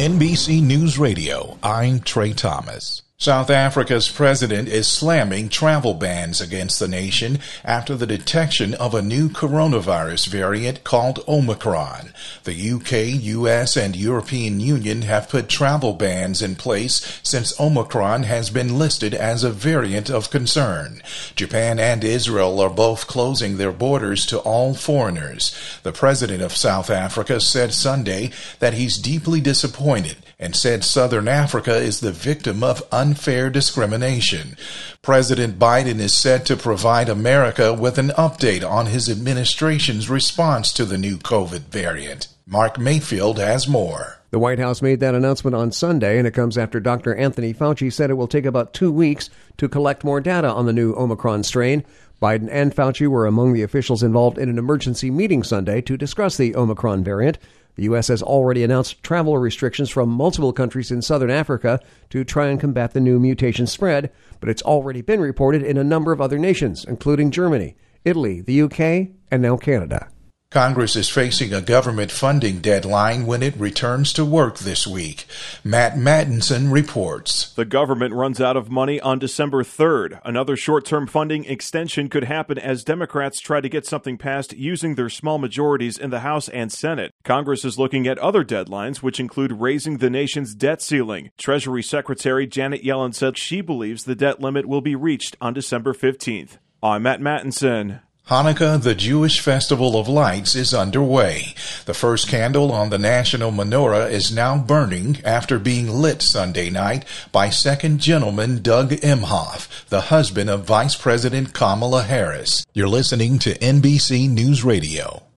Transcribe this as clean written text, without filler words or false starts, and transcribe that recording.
NBC News Radio, I'm Trey Thomas. South Africa's president is slamming travel bans against the nation after the detection of a new coronavirus variant called Omicron. The UK, US, and European Union have put travel bans in place since Omicron has been listed as a variant of concern. Japan and Israel are both closing their borders to all foreigners. The president of South Africa said Sunday that he's deeply disappointed and said Southern Africa is the victim of unfair discrimination. President Biden is set to provide America with an update on his administration's response to the new COVID variant. Mark Mayfield has more. The White House made that announcement on Sunday, and it comes after Dr. Anthony Fauci said it will take about 2 weeks to collect more data on the new Omicron strain. Biden and Fauci were among the officials involved in an emergency meeting Sunday to discuss the Omicron variant. The U.S. has already announced travel restrictions from multiple countries in southern Africa to try and combat the new mutation spread, but it's already been reported in a number of other nations, including Germany, Italy, the U.K., and now Canada. Congress is facing a government funding deadline when it returns to work this week. Matt Mattinson reports. The government runs out of money on December 3rd. Another short-term funding extension could happen as Democrats try to get something passed using their small majorities in the House and Senate. Congress is looking at other deadlines, which include raising the nation's debt ceiling. Treasury Secretary Janet Yellen said she believes the debt limit will be reached on December 15th. I'm Matt Mattinson. Hanukkah, the Jewish festival of lights, is underway. The first candle on the national menorah is now burning after being lit Sunday night by Second Gentleman Doug Emhoff, the husband of Vice President Kamala Harris. You're listening to NBC News Radio.